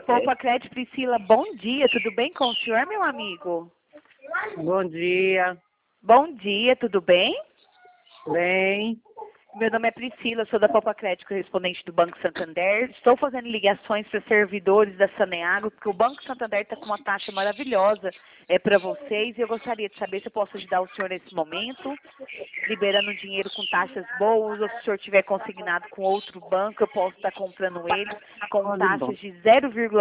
Poupa Crédito, Priscila, bom dia, tudo bem com o senhor, meu amigo? Bom dia. Bom dia, tudo bem? Bem, Meu nome é Priscila, sou da Poupa Crédito, correspondente do Banco Santander. Estou fazendo ligações para servidores da Saneago, porque o Banco Santander está com uma taxa maravilhosa para vocês e eu gostaria de saber se eu posso ajudar o senhor nesse momento, liberando dinheiro com taxas boas, ou se o senhor tiver consignado com outro banco, eu posso estar comprando ele com tudo bom. taxas de 0,1%.